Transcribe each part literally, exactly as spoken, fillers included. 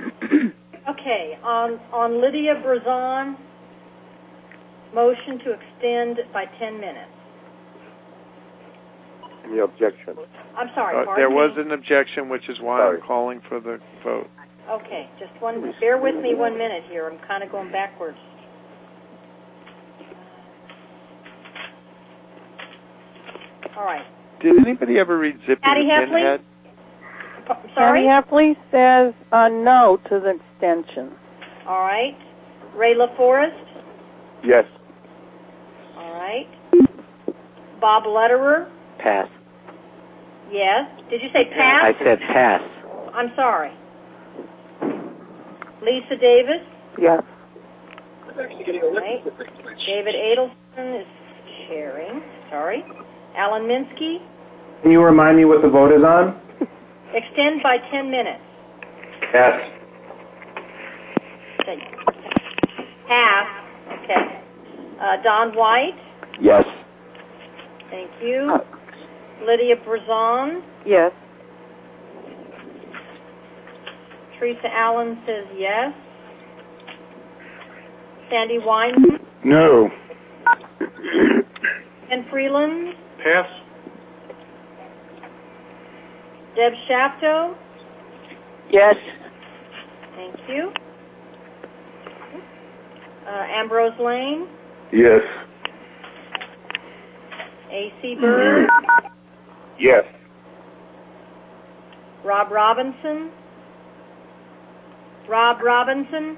Okay, on, on Lydia Brazon, motion to extend by ten minutes. Any objection? I'm sorry, Uh, pardon there me. was an objection, which is why Sorry. I'm calling for the vote. Okay, just one, bear with me one minute here. I'm kind of going backwards. All right. Did anybody ever read Zippy Patty the Heffley? Pinhead? P- sorry? Patty Heffley says uh, no to the extension. All right. Ray LaForest? Yes. All right. Bob Lederer? Pass. Yes. Did you say pass? I said pass. I'm sorry. Lisa Davis? Yes. All right. David Adelson is chairing. Sorry. Alan Minsky? Can you remind me what the vote is on? Extend by ten minutes. Yes. Okay. Pass. Okay. Uh, Don White? Yes. Thank you. Lydia Brazon? Yes. Teresa Allen says yes. Sandy Weinman? No. Ken Freeland? Pass. Deb Shafto? Yes. Thank you. Uh, Ambrose Lane? Yes. A C Bird? Yes. Rob Robinson? Rob Robinson?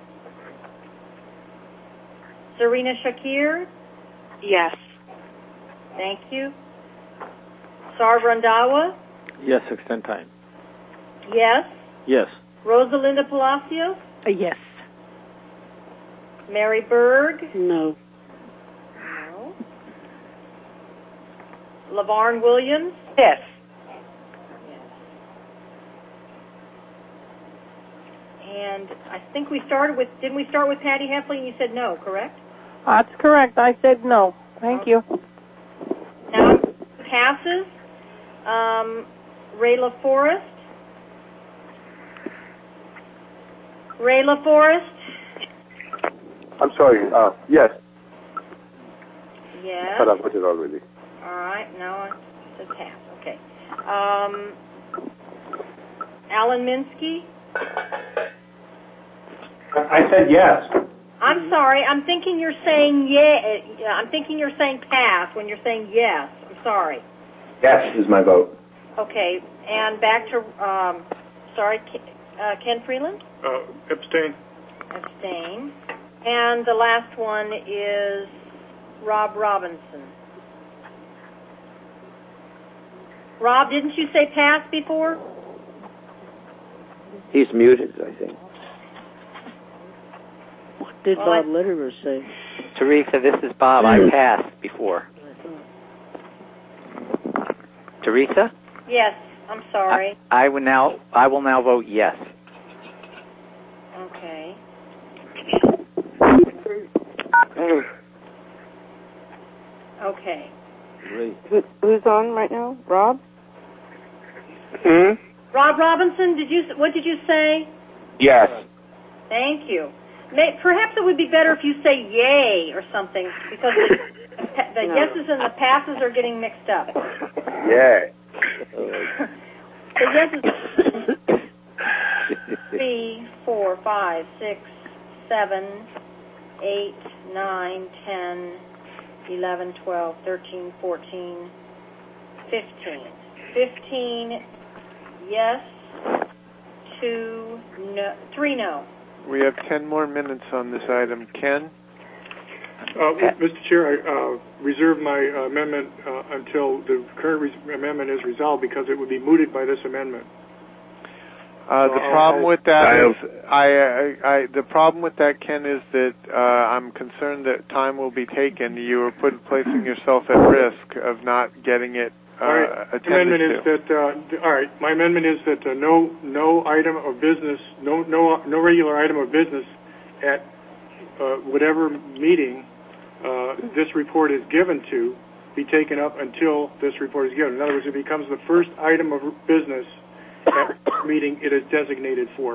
Serena Shakir? Yes. Thank you. Sar Randawa? Yes, extend time. Yes. Yes. Rosalinda Palacios? Uh, yes. Mary Berg? No. No. LaVarn Williams? Yes. And I think we started with, didn't we start with Patty Heffley and you said no, correct? That's correct. I said no. Thank you. Now passes. Um, Ray LaForest? Ray LaForest? I'm sorry. Uh, yes. Yes. I thought I put it already. All right. Now it says pass. Okay. Um, Alan Minsky? I said yes. I'm sorry. I'm thinking you're saying yeah. I'm thinking you're saying pass when you're saying yes. I'm sorry. Yes is my vote. Okay. And back to um, sorry, uh, Ken Freeland. Uh, abstain. Abstain. And the last one is Rob Robinson. Rob, didn't you say pass before? He's muted, I think. What did Well, Bob I- Lederer say? Teresa, this is Bob. I passed before. Teresa? Yes. I'm sorry. I, I will now. I will now vote yes. Okay. Okay. Who, who's on right now? Rob? Hmm? Rob Robinson, did you? What did you say? Yes. Thank you. May, perhaps it would be better if you say yay or something, because the, the No. yeses and the passes are getting mixed up. Yeah. The yeses. Three, four, five, six, seven, eight, nine, ten, eleven, twelve, thirteen, fourteen, fifteen. Fifteen yes, two no, three no. We have ten more minutes on this item. Ken? Uh, Mister Chair, I uh, reserve my uh, amendment uh, until the current res- amendment is resolved because it would be mooted by this amendment. Uh, the Uh, problem with that I is, I, I, I, the problem with that, Ken, is that uh, I'm concerned that time will be taken. You are put, placing yourself at risk of not getting it uh, all right. attended Amendment to. is that. Uh, th- all right. My amendment is that uh, no no item of business, no no no regular item of business at uh, whatever meeting uh, this report is given to be taken up until this report is given. In other words, it becomes the first item of business at the meeting it is designated for.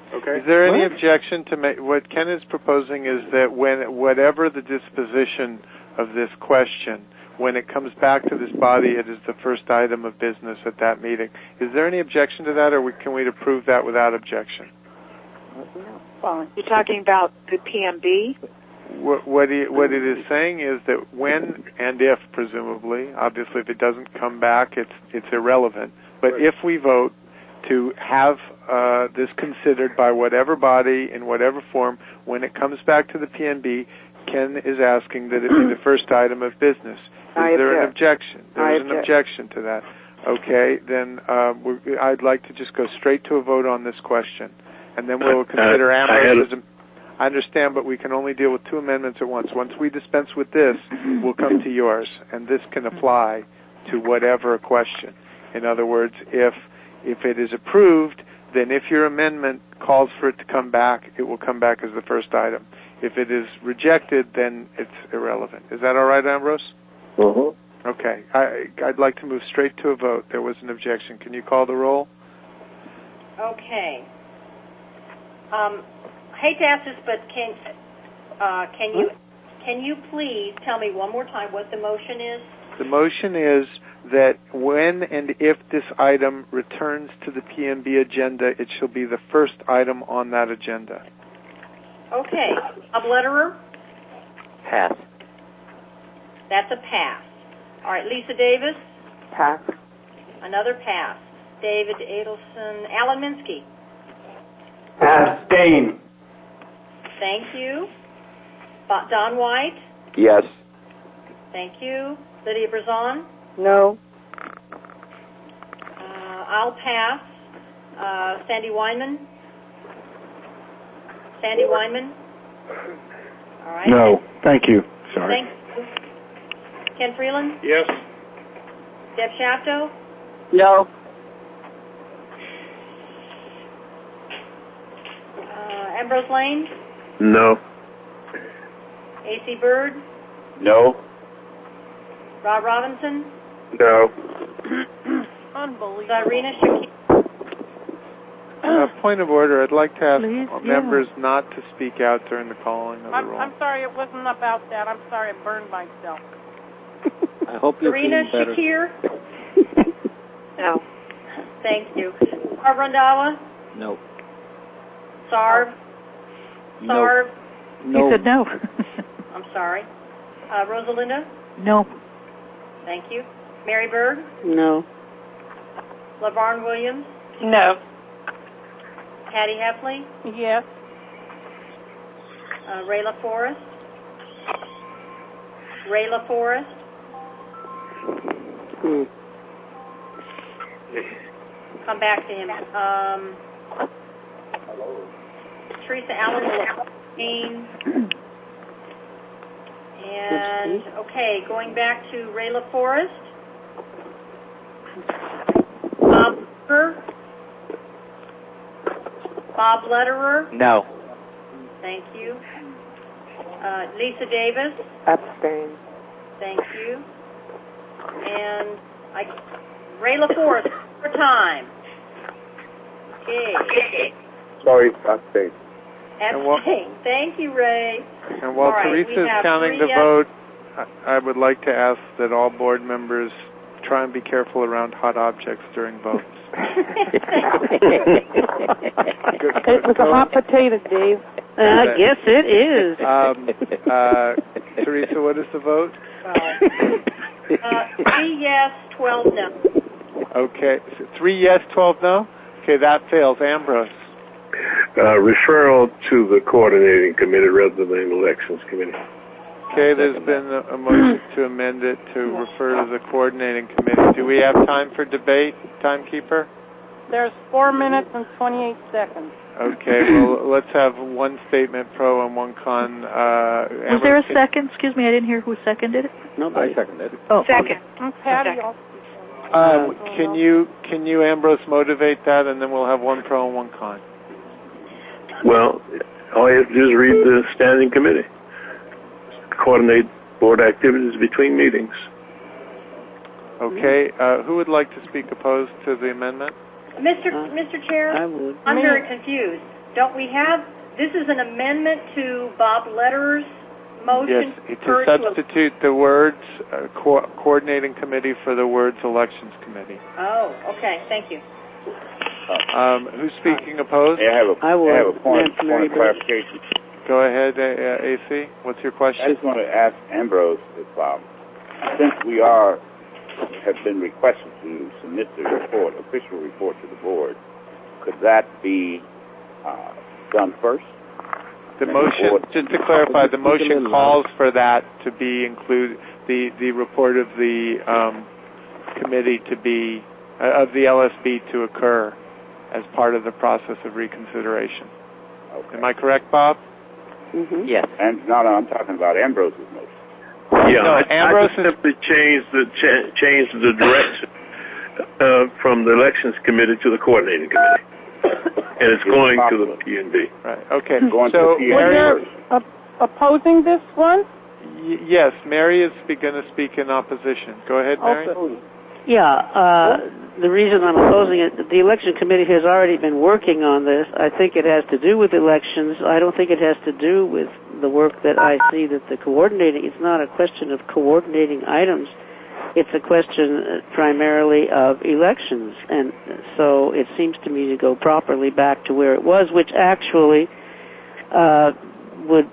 Okay. Is there any What? objection to make, what Ken is proposing is that when, whatever the disposition of this question, when it comes back to this body, it is the first item of business at that meeting. Is there any objection to that, or we, can we approve that without objection? Fine. You're talking about the P M B? What, what, he, what it is saying is that when and if, presumably, obviously if it doesn't come back, it's, it's irrelevant, but Right. if we vote to have uh, this considered by whatever body in whatever form, when it comes back to the P M B, Ken is asking that it be the first item of business. Is I there an object. objection? There I is an object. objection to that. Okay, then uh, we're, I'd like to just go straight to a vote on this question, and then we'll consider Uh, I Ambrose had as a... I understand, but we can only deal with two amendments at once. Once we dispense with this, we'll come to yours, and this can apply to whatever question. In other words, if if it is approved, then if your amendment calls for it to come back, it will come back as the first item. If it is rejected, then it's irrelevant. Is that all right, Ambrose? Mm-hmm. Okay. I, I'd like to move straight to a vote. There was an objection. Can you call the roll? Okay. Um, I hate to ask this, but can uh, can you can you please tell me one more time what the motion is? The motion is that when and if this item returns to the P M B agenda, it shall be the first item on that agenda. Okay. Bob Lederer? Pass. That's a pass. All right. Lisa Davis? Pass. Another pass. David Adelson. Alan Minsky? Abstain. Thank you. Bo- Don White? Yes. Thank you. Lydia Brazon? No. Uh, I'll pass. Uh, Sandy Weinman? Sandy Weinman? All right. No. Thank you. Sorry. Thank you. Ken Freeland? Yes. Deb Shafto? No. Uh, Ambrose Lane? No. A C Bird? No. Rob Robinson? No. Unbelievable. Irina Shakir? Uh, point of order, I'd like to ask Please, members not to speak out during the calling of the I'm, roll. I'm sorry, it wasn't about that. I'm sorry, I burned myself. I hope you're Irina feeling better. Shakir? No. Thank you. Sarv Randawa? No. Sarv? No. Sarv? No. He said no. I'm sorry. Uh, Rosalinda? No. Thank you. Mary Berg? No. LaVarn Williams? No. Hattie Heffley? Yes. Uh, Rayla Forrest? Rayla Forrest? Hmm. Come back to him. Um, Teresa Allen will abstain. And, okay, going back to Rayla Forrest. Bob Lederer. Bob Lederer. No. Thank you. Uh, Lisa Davis. Abstain. Thank you. And I, Rayla Forrest, for time. Okay. Sorry, abstain. And what- Abstain. Thank you, Ray. And while All right, we Teresa is have counting three the yes- vote, I, I would like to ask that all board members try and be careful around hot objects during votes. It was a hot potato, Dave. I guess it is. Um, uh, Teresa, what is the vote? Uh, three yes, twelve no. Okay, so three yes, twelve no? Okay, that fails. Ambrose. Uh, referral to the coordinating committee rather than elections committee. Okay, there's been a, a motion to amend it to refer to the coordinating committee. Do we have time for debate, timekeeper? There's four minutes and twenty-eight seconds. Okay, well, let's have one statement pro and one con. Uh, Was there a second? Excuse me, I didn't hear who seconded it. No, I seconded it. Oh, Second. And Patty Second. also. Um, can you can you Ambrose motivate that, and then we'll have one pro and one con. Well, all you have to do is read the standing committee. Coordinate board activities between meetings. Okay, uh, who would like to speak opposed to the amendment? Mister Mister Chair, I would. I'm Me. very confused. don't we have, this is an amendment to Bob Letter's motion? Yes, to substitute the words uh, co- coordinating committee for the words elections committee. Oh, okay. Thank you. Um, who's speaking opposed? Yeah, I have a, I will. I have a point, Mary point of clarification. Go ahead, uh, A C. What's your question? I just want to ask Ambrose if, um, since we are have been requested to submit the report, official report to the board, could that be uh, done first? The motion, just to clarify, the motion calls for that to be included, the, the report of the um, committee to be, uh, of the L S B to occur as part of the process of reconsideration. Okay. Am I correct, Bob? Mm-hmm. Yes. And no, no, I'm talking about Ambrose's motion. Yeah, No, I, Ambrose I just simply changed the cha- changed the direction uh, from the elections committee to the coordinating committee, and it's going to the P and B. Right. Okay. Going So, to the P and B Mary, first. Op- opposing this one? y- yes, Mary is going to speak in opposition. Go ahead, Mary. Okay. Yeah, uh, the reason I'm opposing it, the election committee has already been working on this. I think it has to do with elections. I don't think it has to do with the work that I see that the coordinating, it's not a question of coordinating items. It's a question primarily of elections. And so it seems to me to go properly back to where it was, which actually uh, would,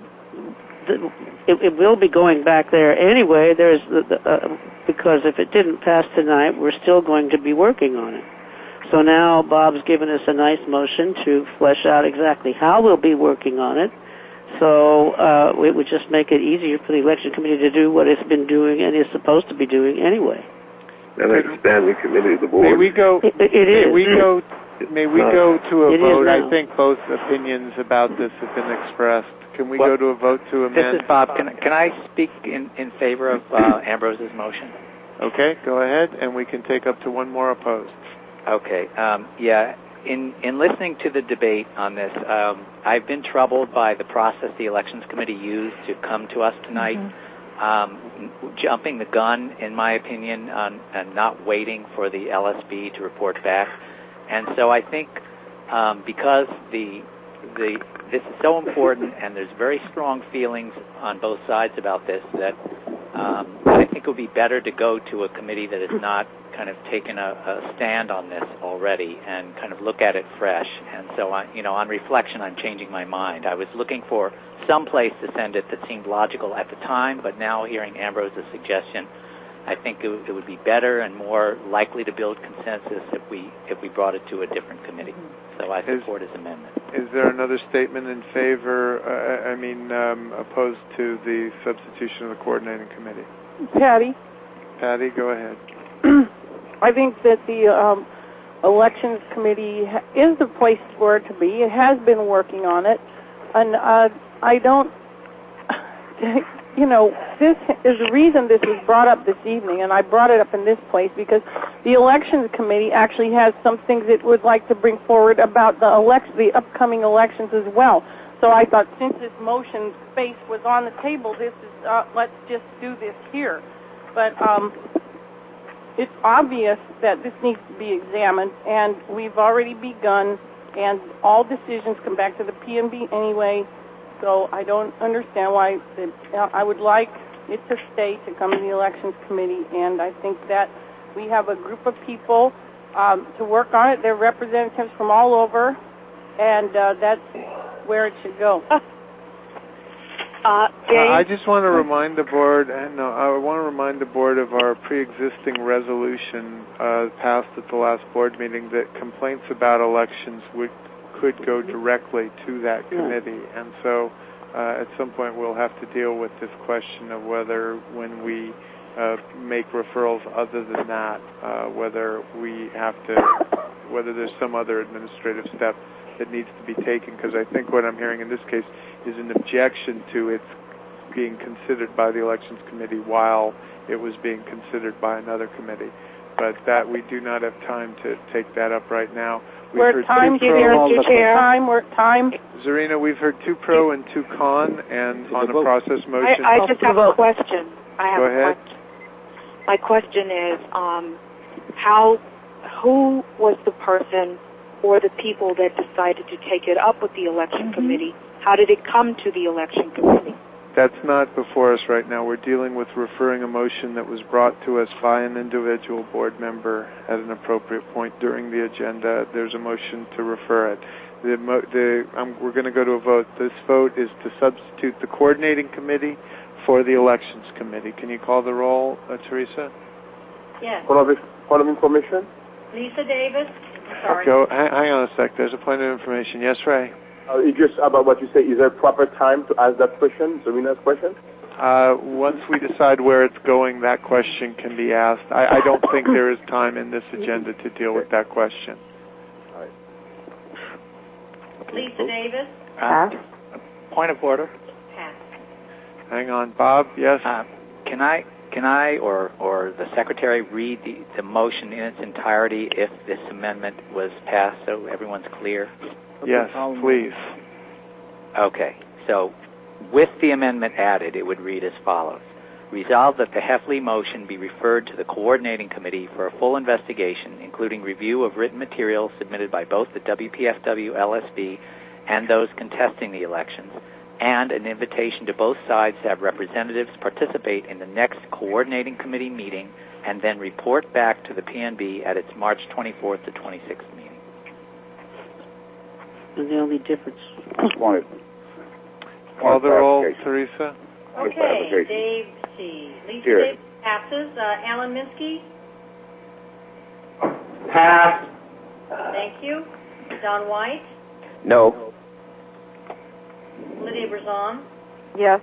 it, it will be going back there anyway. There's the, the, uh, because if it didn't pass tonight, we're still going to be working on it. So now Bob's given us a nice motion to flesh out exactly how we'll be working on it. So uh, it would just make it easier for the election committee to do what it's been doing and is supposed to be doing anyway. And a standing committee of the board. May we go? It, it may is. we go? May we go to a It is vote? I now. think both opinions about this have been expressed. Can we Well, go to a vote to amend? This is Bob. Can, can I speak in, in favor of uh, Ambrose's motion? Okay, go ahead, and we can take up to one more opposed. Okay. Um, yeah. In in listening to the debate on this, um, I've been troubled by the process the Elections Committee used to come to us tonight. Mm-hmm. Um, jumping the gun, in my opinion, on, and not waiting for the L S B to report back. And so I think um, because the the this is so important, and there's very strong feelings on both sides about this, that um, I think it would be better to go to a committee that has not kind of taken a, a stand on this already and kind of look at it fresh. And so, I, you know, on reflection, I'm changing my mind. I was looking for some place to send it that seemed logical at the time, but now hearing Ambrose's suggestion, I think it, it would be better and more likely to build consensus if we if we brought it to a different committee. So I support his amendment. Is there another statement in favor, uh, I mean, um, opposed to the substitution of the coordinating committee? Patty? Patty, go ahead. I think that the um, elections committee ha- is the place for it to be. It has been working on it. And uh, I don't, you know, this is the reason this was brought up this evening, and I brought it up in this place because the elections committee actually has some things it would like to bring forward about the elect- the upcoming elections as well. So I thought since this motion space was on the table, this is, uh, let's just do this here. But um, it's obvious that this needs to be examined, and we've already begun, and all decisions come back to the P and B anyway, so I don't understand why the, uh, I would like it to stay to come to the elections committee, and I think that we have a group of people um, to work on it. They're representatives from all over, and uh, that's where it should go. Uh, Uh, I just want to remind the board, and no, I want to remind the board of our pre-existing resolution uh, passed at the last board meeting that complaints about elections would could go directly to that committee, and so uh, at some point we'll have to deal with this question of whether, when we uh, make referrals other than that, uh, whether we have to, whether there's some other administrative step that needs to be taken, because I think what I'm hearing in this case is an objection to its being considered by the Elections Committee while it was being considered by another committee. But that we do not have time to take that up right now. We've We're heard at time, two pro, Chair, Chair. Time, we're at time. Zarina, we've heard two pro and two con, and on a process motion. I, I just have a question. I have Go a ahead. question. My question is, um, how, who was the person or the people that decided to take it up with the election Mm-hmm. committee? How did it come to the election committee? That's not before us right now. We're dealing with referring a motion that was brought to us by an individual board member at an appropriate point during the agenda. There's a motion to refer it. The, mo- the, um, we're going to go to a vote. This vote is to substitute the coordinating committee for the elections committee. Can you call the roll, uh, Teresa? Yes. Point of, point of information? Lisa Davis. Sorry. Go, hang, hang on a sec. There's a point of information. Yes, Ray? Uh, it's just about what you say. Is there proper time to ask that question, Serena's question? Uh, once we decide where it's going, that question can be asked. I, I don't think there is time in this agenda to deal with that question. All right. Lisa Davis. Uh, point of order. Pass. Hang on. Bob, yes? Uh, can I can I or, or the Secretary read the, the motion in its entirety if this amendment was passed so everyone's clear? Yes, please. Okay. So with the amendment added, it would read as follows. Resolve that the Heffley motion be referred to the Coordinating Committee for a full investigation, including review of written materials submitted by both the W P F W L S B and those contesting the elections, and an invitation to both sides to have representatives participate in the next Coordinating Committee meeting and then report back to the P N B at its March twenty-fourth to twenty-sixth meeting. And the only difference. Wanted. Call the roll, Teresa. Okay, Dave C. Lisa Here. Davis passes. Uh, Alan Minsky. Pass. Thank you. Don White. No. Lydia Berzon. Yes.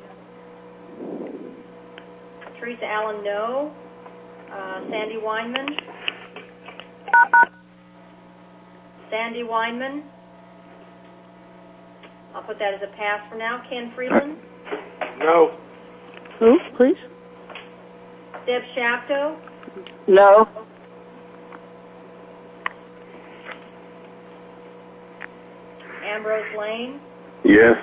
Teresa Allen, no. Uh, Sandy Weinman. Sandy Weinman. I'll put that as a pass for now. Ken Freeland. No. Who, please? Deb Shapto. No. Ambrose Lane. Yes.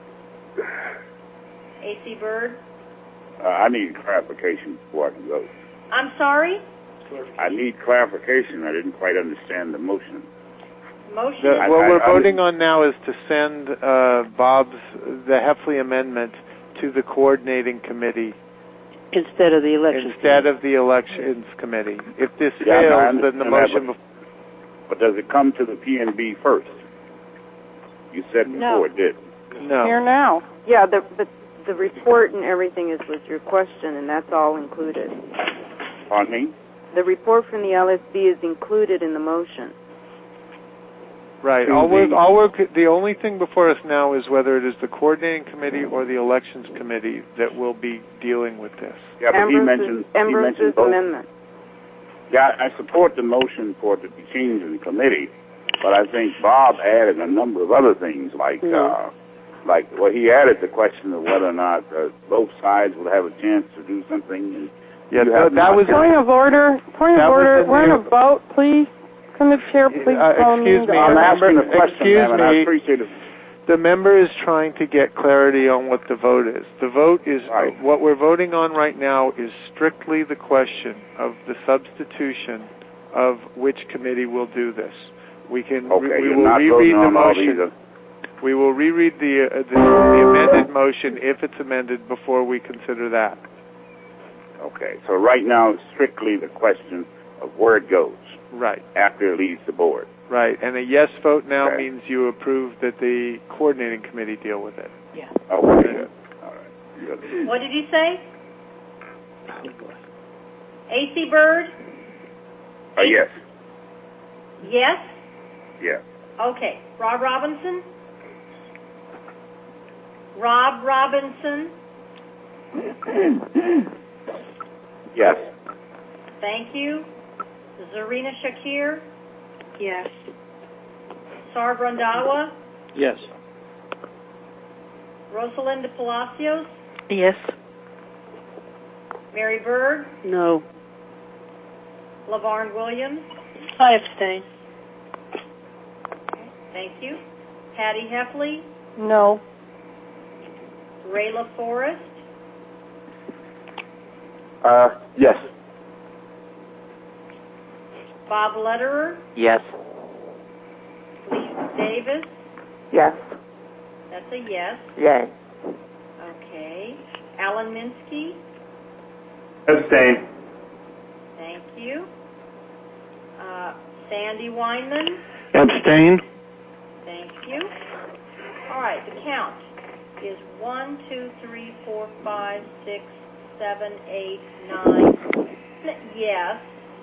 A C Byrd. Uh, I need clarification before I can vote. I'm sorry? I need clarification. I didn't quite understand the motion. Motion. The, I- what I- we're I- voting on now is to send uh, Bob's, the Heffley amendment to the coordinating committee Instead of the election. instead of the elections committee. If this Yeah, I fails, then the understand that, motion... but- But does it come to the P N B first? You said before No. it did. No. Here now. Yeah, the, but the report and everything is with your question, and that's all included. Pardon me? The report from the L S B is included in the motion. Right. All we're, all we're, the only thing before us now is whether it is the coordinating committee or the elections committee that will be dealing with this. Yeah, but he Ambrose's, mentioned, he Ambrose's mentioned both. amendment. Yeah, I support the motion for it to be changed in committee, but I think Bob added a number of other things, like, Mm. uh, like, well, he added the question of whether or not uh, both sides will have a chance to do something. And Yeah, you that, have that not- was... Point of order. Point That of was order. the We're in a new- vote, please. Can the chair please Uh, call me? excuse me, I'm remember- asking the question, excuse ma'am, and I me. appreciate it. The member is trying to get clarity on what the vote is. The vote is, Right. what we're voting on right now is strictly the question of the substitution of which committee will do this. We can, Okay, we, we you're will not reread voting the on all these. motion. uh, We will reread the, uh, the, the amended motion if it's amended before we consider that. Okay, so right now it's strictly the question of where it goes Right, after it leaves the board. right. And a yes vote now Okay. means you approve that the coordinating committee deal with it. Yeah. Okay, good. All right, good. What did you say? A C Byrd? Uh, yes, Yes? yes. Okay. Rob Robinson? Rob Robinson? Yes. Thank you. Zarina Shakir? Yes. Sar Brandawa? Yes. Rosalinda Palacios? Yes. Mary Byrd? No. LaVarn Williams? I abstain. Thank you. Patty Heffley? No. Rayla Forrest? Uh, yes. Bob Lederer? Yes. Davis? Yes. That's a yes. Yay. Okay. Alan Minsky? Abstain. Thank you. Uh, Sandy Weinman? Abstain. Thank you. All right, the count is one, two, three, four, five, six, seven, eight, nine. Yes.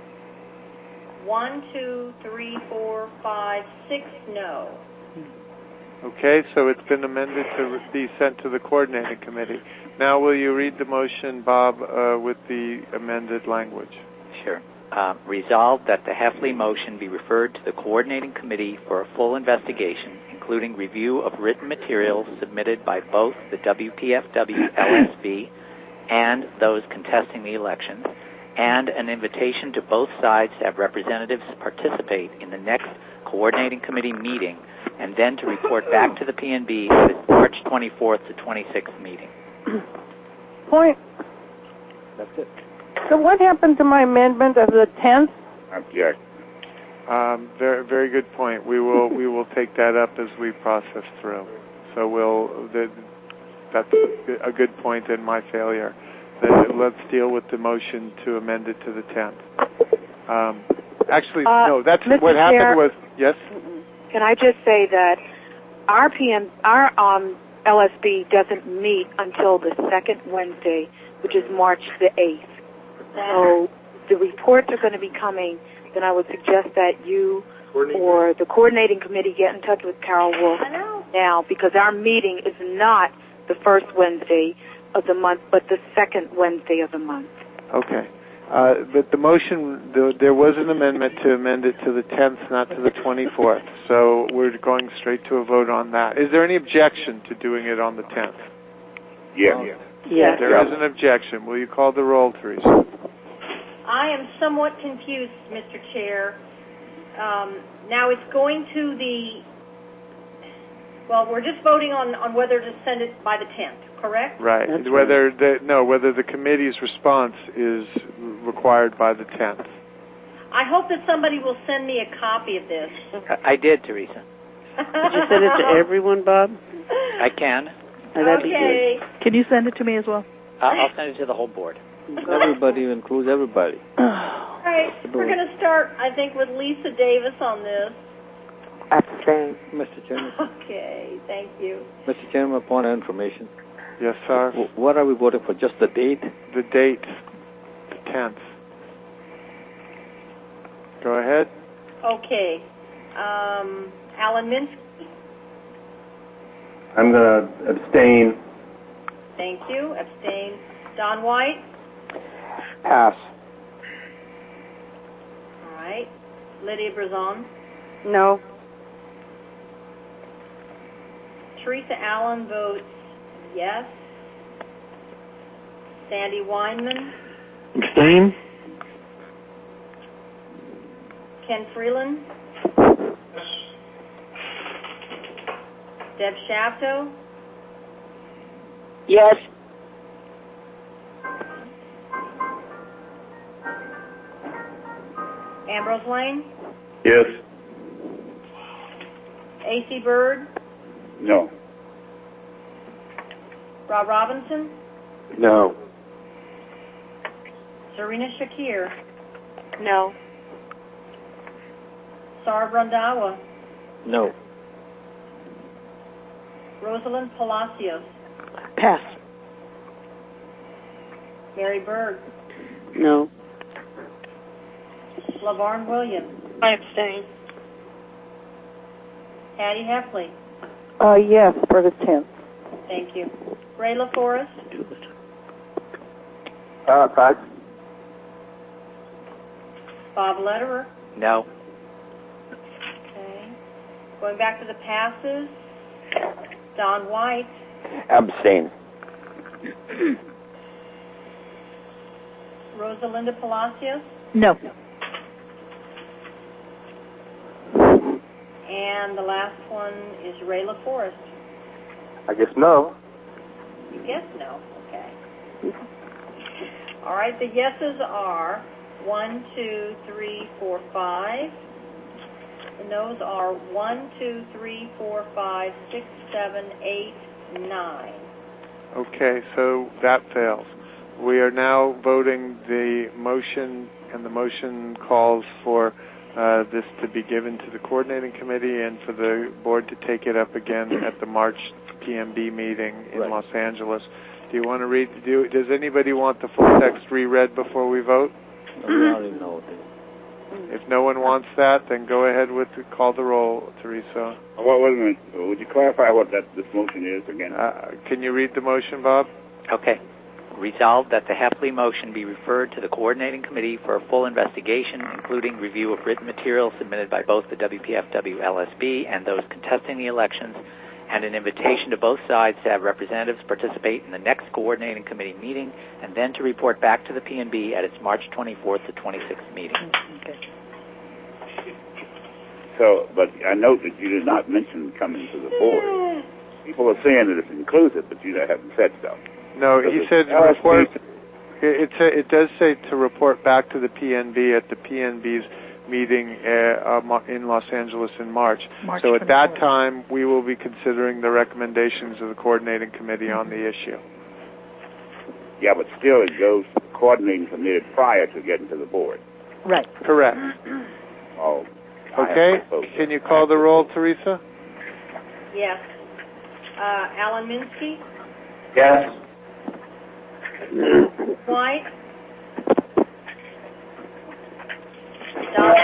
One, two, three, four, five, six, no. Okay, so it's been amended to be sent to the coordinating committee. Now will you read the motion, Bob, uh, with the amended language? Sure. Uh, resolved that the Heffley motion be referred to the coordinating committee for a full investigation, including review of written materials submitted by both the W P F W L S B and those contesting the elections, and an invitation to both sides to have representatives participate in the next coordinating committee meeting, and then to report back to the P N B at its March twenty-fourth to twenty-sixth meeting. Point. That's it. So what happened to my amendment of the tenth? Object. Um, very, very good point. We will, we will take that up as we process through. So we'll. The, that's a good point in my failure. The, let's deal with the motion to amend it to the tenth. Um, actually, Uh, no. That's Mister what happened Chair, was yes. Can I just say that our P M, our um, L S B doesn't meet until the second Wednesday, which is March the eighth. So the reports are going to be coming. Then I would suggest that you or the coordinating committee get in touch with Carol Wolf now, because our meeting is not the first Wednesday of the month, but the second Wednesday of the month. Okay. Uh, but the motion, the, there was an amendment to amend it to the tenth, not to the twenty-fourth. So we're going straight to a vote on that. Is there any objection to doing it on the tenth? Yes. Yes. There is an objection. Will you call the roll, Teresa? I am somewhat confused, Mister Chair. Um, now it's going to the, well, we're just voting on, on whether to send it by the tenth, correct? Right. That's whether the, no, whether the committee's response is required by the tenth. I hope that somebody will send me a copy of this. I, I did, Teresa. Did you send it to everyone, Bob? I can. Oh, that'd Okay. be good. Can you send it to me as well? Uh, I'll send it to the whole board. Everybody includes everybody. All right, we're going to start, I think, with Lisa Davis on this. Abstain. Mister Chairman. Okay, thank you. Mister Chairman, point of information. Yes, sir. W- what are we voting for? Just the date? The date, the tenth. Go ahead. Okay. Um, Alan Minsky, I'm going to abstain. thank you. Abstain. Don White? Pass. All right. Lydia Brazon? No. Teresa Allen votes yes. Sandy Weinman? Abstain. Ken Freeland? Deb Shafto? Yes. Ambrose Lane? Yes. A C Bird? No. Rob Robinson? No. Serena Shakir? No. Sara Brandawa? No. Rosalind Palacios? Pass. Mary Berg? No. LaVarn Williams? I abstain. Patty Heffley? Uh, yes, for the tenth. Thank you. Ray LaForest? Uh, pass. Bob Lederer? No. Okay. Going back to the passes, Don White? Abstain. Rosalinda Palacios? No. And the last one is Ray LaForest. I guess no. You guess no. Okay. All right, the yeses are one, two, three, four, five. And those are one, two, three, four, five, six, seven, eight, nine. Okay, so that fails. We are now voting the motion, and the motion calls for uh, this to be given to the coordinating committee and for the board to take it up again at the March P M B meeting in Right. Los Angeles. Do you want to read? Do, does anybody want the full text reread before we vote? We already know this. If no one wants that, then go ahead with the, call the roll, Teresa. What was it? Would you clarify what that this motion is again? Uh, can you read the motion, Bob? Okay. Resolved that the Heffley motion be referred to the coordinating committee for a full investigation, including review of written material submitted by both the W P F W L S B and those contesting the elections, and an invitation to both sides to have representatives participate in the next coordinating committee meeting, and then to report back to the P and B at its March twenty-fourth to twenty-sixth meeting. Okay. So, but I note that you did not mention coming to the board. People are saying that it's inclusive, but you haven't said so. No, he said report. It, it, it does say to report back to the P N B at the P N B's meeting uh, uh, in Los Angeles in March. March so at that twenty-fourth. time, we will be considering the recommendations of the coordinating committee on the issue. Yeah, but still it goes to the coordinating committee prior to getting to the board. Right. Correct. Oh. I Okay. have to vote. Can you call the roll, Teresa? Yes. Uh, Alan Minsky? Yes. White? Donna?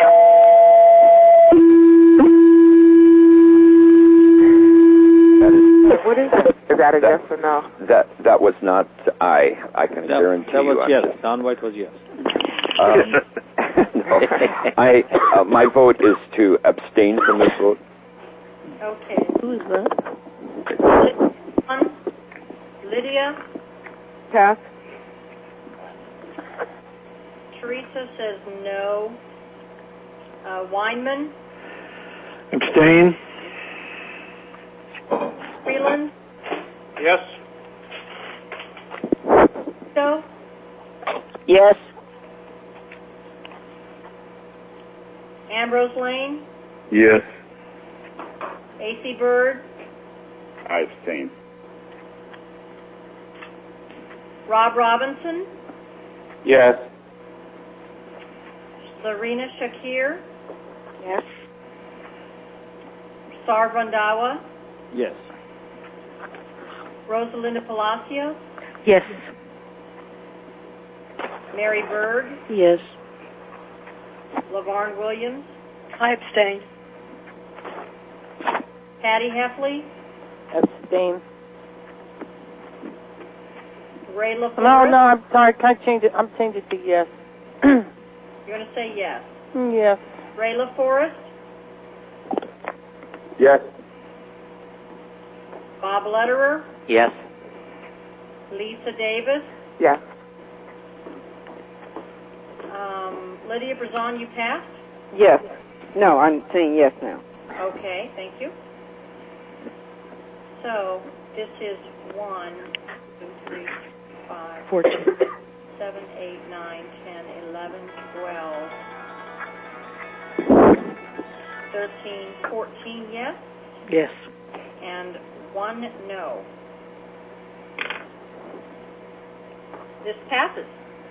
That is, What is it? Is that a yes or no? that that was not I. I can That, guarantee that was you. yes. Don White was yes. Um, no, I uh, my vote is to abstain from this vote. Okay. Who's that? One. Lydia? Pass. Teresa says no. Uh, Weinman? Abstain. Freeland? Yes. So? Yes. Ambrose Lane? Yes. A C Bird? I abstain. Rob Robinson? Yes. Larina Shakir? Yes. Sar Vandawa? Yes. Rosalinda Palacios? Yes. Mary Berg? Yes. LaVarn Williams? I abstain. Patty Heffley? Abstain. Ray LaForest? No, no, I'm sorry. Can I change it? I'm changing it to yes. You're going to say yes. Yes. Ray LaForest? Yes. Bob Lederer? Yes. Lisa Davis? Yes. Um, Lydia Brazon, you passed? Yes. No, I'm saying yes now. Okay, thank you. So, this is one, two, three, five, Fourteen. seven, eight, nine, ten, eleven, twelve, thirteen, fourteen yes, Yes. and one no. This passes.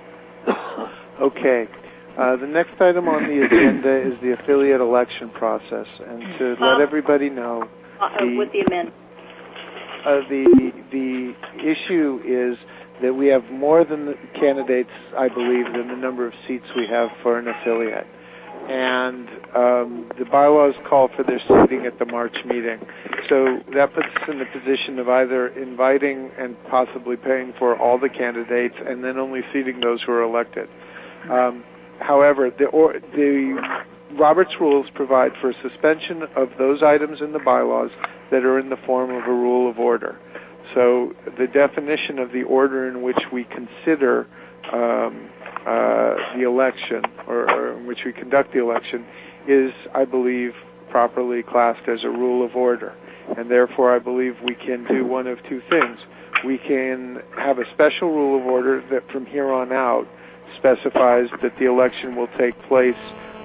Okay. Uh, the next item on the agenda is the affiliate election process, and to let Um, everybody know, Uh, the, with the amendment. uh, the the issue is that we have more than the candidates, I believe, than the number of seats we have for an affiliate. And um, the bylaws call for their seating at the March meeting. So that puts us in the position of either inviting and possibly paying for all the candidates and then only seating those who are elected. Um, however, the, or, the Robert's Rules provide for suspension of those items in the bylaws that are in the form of a rule of order. So the definition of the order in which we consider um, uh, the election, or, or in which we conduct the election, is, I believe, properly classed as a rule of order. And therefore, I believe we can do one of two things. We can have a special rule of order that from here on out specifies that the election will take place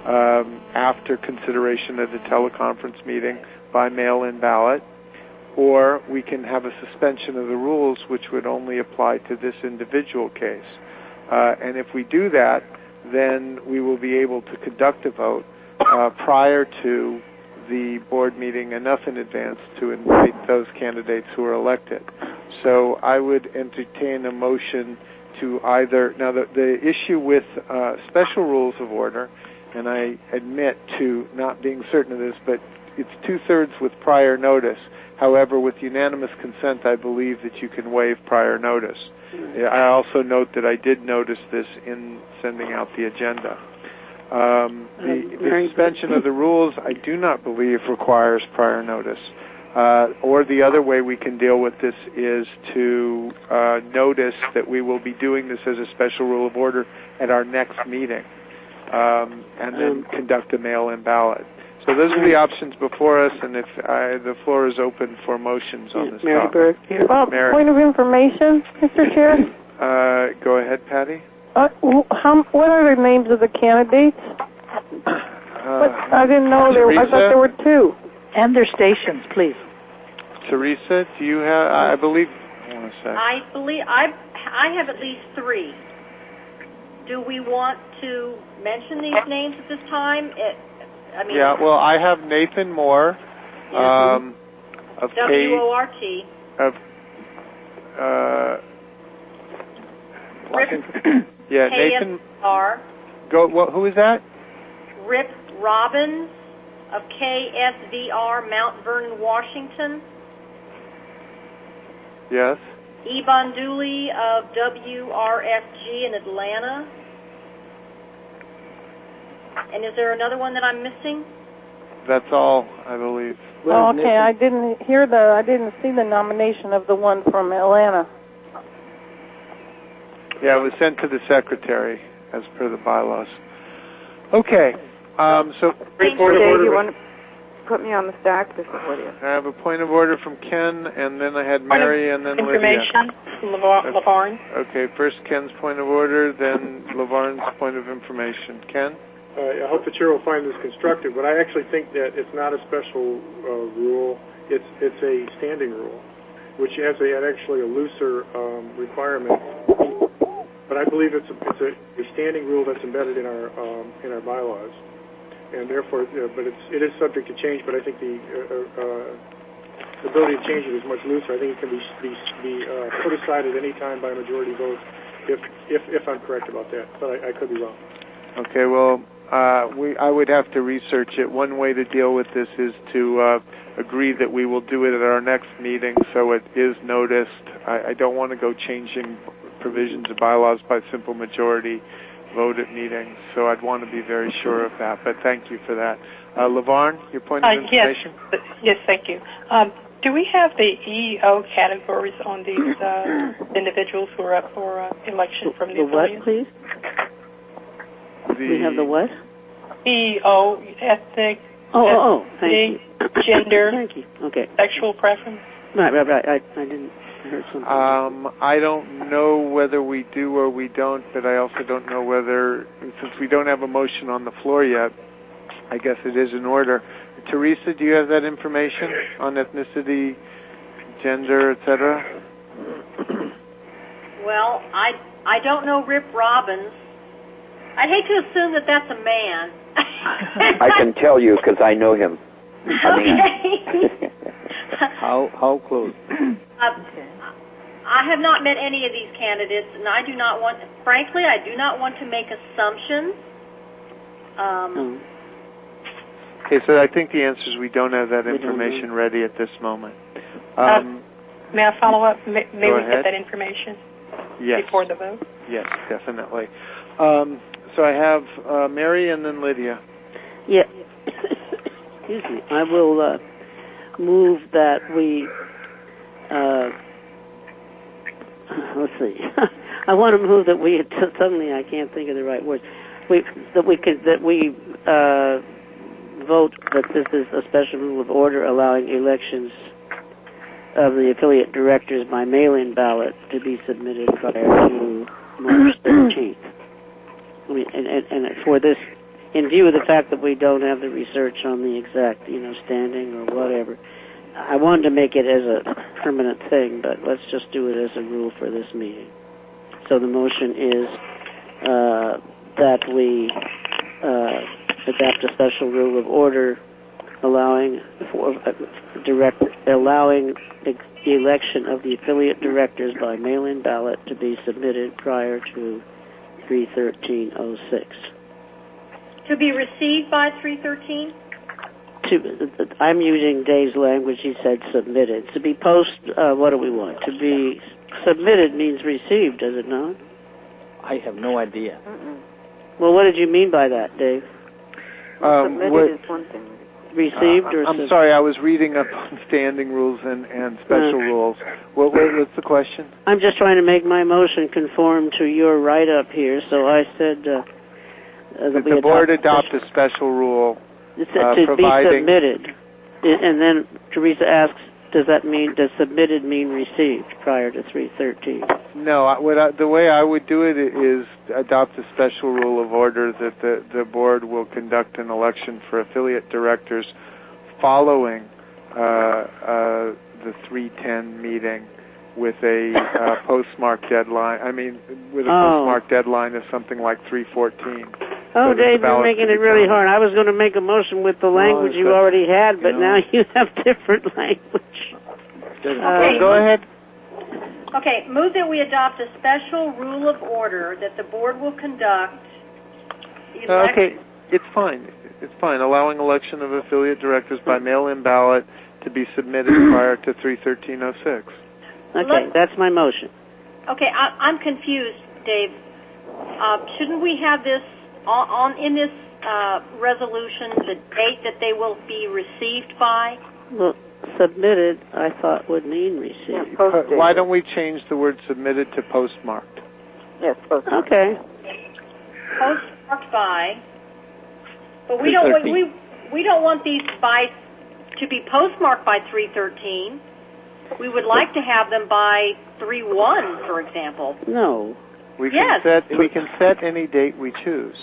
um, after consideration of the teleconference meeting by mail-in ballot, or we can have a suspension of the rules, which would only apply to this individual case. Uh, and if we do that, then we will be able to conduct a vote uh, prior to the board meeting enough in advance to invite those candidates who are elected. So I would entertain a motion to either, now the, the issue with uh, special rules of order, and I admit to not being certain of this, but it's two-thirds with prior notice. However, with unanimous consent, I believe that you can waive prior notice. I also note that I did notice this in sending out the agenda. Um, the, the suspension of the rules, I do not believe, requires prior notice. Uh, or the other way we can deal with this is to uh, notice that we will be doing this as a special rule of order at our next meeting, um, and then conduct a mail-in ballot. So those are the options before us, and if I, the floor is open for motions on this Mary topic. Berg here. Well, Mary. point of information, Mister Chair. Uh, go ahead, Patty. Uh, wh- how, what are the names of the candidates? Uh, What? I didn't know there. I thought there were two. And their stations, please. Teresa, do you have? I believe. One sec. I believe I I have at least three. Do we want to mention these names at this time? It, I mean, Yeah. Well, I have Nathan Moore, um, of K, W O R T. of uh, Rip, yeah, K Nathan. S R. Go. What? Who is that? Rip Robbins of K S V R, Mount Vernon, Washington. Yes. Ebon Dooley of W R F G in Atlanta. And is there another one that I'm missing? That's all, I believe. Oh, okay, I didn't hear the. I didn't see the nomination of the one from Atlanta. Yeah, it was sent to the secretary as per the bylaws. Okay. Um, so. Jay, you want to put me on the stack? This is Lydia. I have a point of order from Ken, and then I had Mary, and then Information, Lydia. LaVarn. Okay, first Ken's point of order, then LaVarn's point of information. Ken? Uh, I hope the chair will find this constructive, but I actually think that it's not a special uh, rule. It's it's a standing rule, which has a, actually a looser um, requirement. But I believe it's a, it's a, a standing rule that's embedded in our um, in our bylaws, and therefore, uh, but it's it is subject to change. But I think the uh, uh, the ability to change it is much looser. I think it can be be, be uh, put aside at any time by a majority vote, if if if I'm correct about that. But I, I could be wrong. Okay, well. Uh, we, I would have to research it. One way to deal with this is to uh, agree that we will do it at our next meeting so it is noticed. I, I don't want to go changing provisions of bylaws by simple majority vote at meetings, so I'd want to be very sure of that. But thank you for that. Uh, LaVarn, your point of Uh, yes, information? yes, thank you. Um, do we have the E E O categories on these uh, individuals who are up for uh, election from the The what, affiliates? please? The We have the what? E E O, ethnic, Oh, oh, oh, thank you. gender, Thank you. Okay. sexual preference. Right, right, right. I, I didn't I heard something. Um, I don't know whether we do or we don't, but I also don't know whether, since we don't have a motion on the floor yet, I guess it is in order. Teresa, do you have that information on ethnicity, gender, et cetera? Well, I I don't know Rip Robbins. I'd hate to assume that that's a man. I can tell you because I know him. Okay. How how close? Uh, I have not met any of these candidates, and I do not want, frankly, I do not want to make assumptions. Um, Okay, so I think the answer is we don't have that information ready at this moment. Um, uh, may I follow up? May, may Go we ahead. get that information yes. before the vote? Yes, definitely. Um, so I have uh, Mary and then Lydia. Yeah. Excuse me. I will uh, move that we. Uh, let's see. I want to move that we. Suddenly, I can't think of the right words. We that we could that we uh, vote that this is a special rule of order allowing elections of the affiliate directors by mail-in ballot to be submitted prior to March thirteenth. I mean, and, and, and for this in view of the fact that we don't have the research on the exact, you know, standing or whatever, I wanted to make it as a permanent thing, but let's just do it as a rule for this meeting. So the motion is uh, that we uh, adopt a special rule of order allowing for uh, direct allowing the election of the affiliate directors by mail-in ballot to be submitted prior to three thirteen oh six. To be received by three thirteen? To, I'm using Dave's language. He said submitted. To be post, uh, what do we want? To be submitted means received, does it not? I have no idea. Mm-mm. Well, what did you mean by that, Dave? Well, submitted what, is one thing. Received uh, or I'm sub- sorry, I was reading up on standing rules and, and special uh, rules. What, what, what's the question? I'm just trying to make my motion conform to your write-up here, so I said uh, uh, that the board adopt a special rule It's uh, to providing... be submitted. And then Teresa asks, does that mean, does submitted mean received prior to three thirteen? No, I, what I, the way I would do it is adopt a special rule of order that the, the board will conduct an election for affiliate directors following uh, uh, the three ten meeting with a uh, postmark deadline. I mean, with a Oh. postmark deadline of something like three fourteen. Oh, So that Dave, the you're ballot making can it be really counted. hard. I was going to make a motion with the language it's you a- already had, but you now know. you have different language. Okay. Uh, Go ahead. Okay, move that we adopt a special rule of order that the board will conduct Uh, elect- okay, it's fine. It's fine. Allowing election of affiliate directors by mail-in ballot to be submitted prior to three thirteen oh six. Okay, that's my motion. Okay, I, I'm confused, Dave. Uh, shouldn't we have this on, on in this uh, resolution, the date that they will be received by? Well, submitted, I thought, would mean received. Yeah, Uh, why don't we change the word submitted to postmarked? Yes, postmarked. Okay. Postmarked by, but we don't want, we we don't want these by to be postmarked by three thirteen. We would like to have them by three one, for example. No. We Yes. can set we can set any date we choose.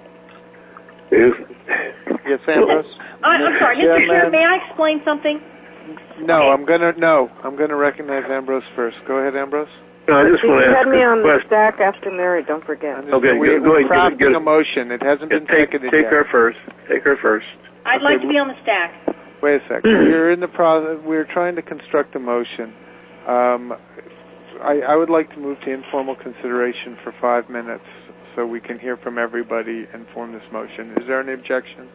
Is, Yes, Ambrose? I, I'm sorry, Mister Chair, may I explain something? No, I'm gonna no. I'm gonna recognize Ambrose first. Go ahead, Ambrose. no, I just You want to ask had me a on the question. stack after Mary, don't forget. Okay, we're, go, go we're ahead. Get, crafting get a it. motion. It hasn't Yeah, been take seconded take yet. her first. Take her first. I'd like to be on the stack. Wait a second. We're in the process. We're trying to construct a motion. Um, I, I would like to move to informal consideration for five minutes so we can hear from everybody and form this motion. Is there any objection?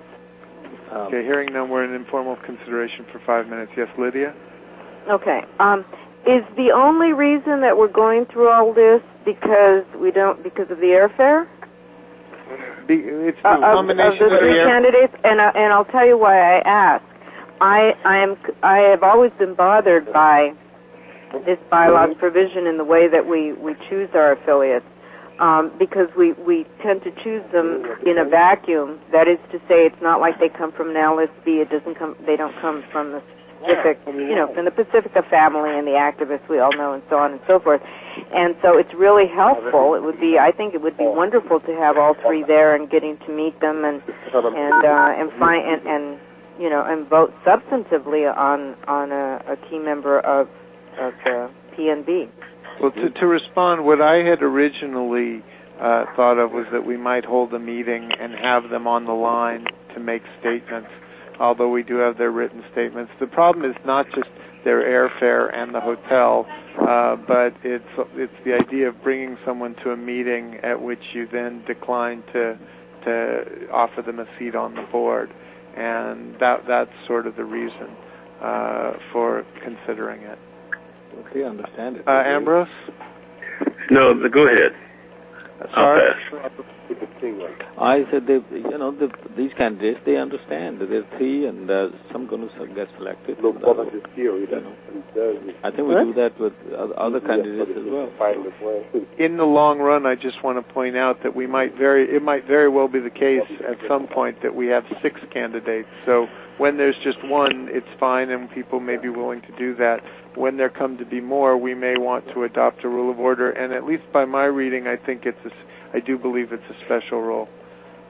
Um, Okay, hearing none, we're in informal consideration for five minutes. Yes, Lydia? Okay. Um, is the only reason that we're going through all this because we don't because of the airfare? Be, it's the Uh, of, of combination the of the three air- candidates, and uh, and I'll tell you why I ask. I I am I have always been bothered by this bylaws provision in the way that we, we choose our affiliates, um, because we, we tend to choose them in a vacuum. That is to say, it's not like they come from an L S B. It doesn't come. They don't come from the Pacific, you know, from the Pacifica family and the activists we all know, and so on and so forth. And so it's really helpful. It would be, I think, it would be wonderful to have all three there and getting to meet them and and uh, and find and, and you know and vote substantively on on a, a key member of of the P N B. Well, to, to respond, what I had originally uh, thought of was that we might hold a meeting and have them on the line to make statements, although we do have their written statements. The problem is not just their airfare and the hotel, uh, but it's it's the idea of bringing someone to a meeting at which you then decline to to offer them a seat on the board, and that that's sort of the reason uh, for considering it. Okay, I understand it. Uh, Ambrose? No, the, go ahead. Sorry? I'll pass. I said, they, you know, the, these candidates, they understand that there are three and uh, some going to get selected. And, uh, you know, I think we What? do that with other candidates as well. In the long run, I just want to point out that we might very, it might very well be the case at some point that we have six candidates. So when there's just one, it's fine and people may be willing to do that. When there come to be more, we may want to adopt a rule of order, and at least by my reading, I think it's a, I do believe it's a special rule.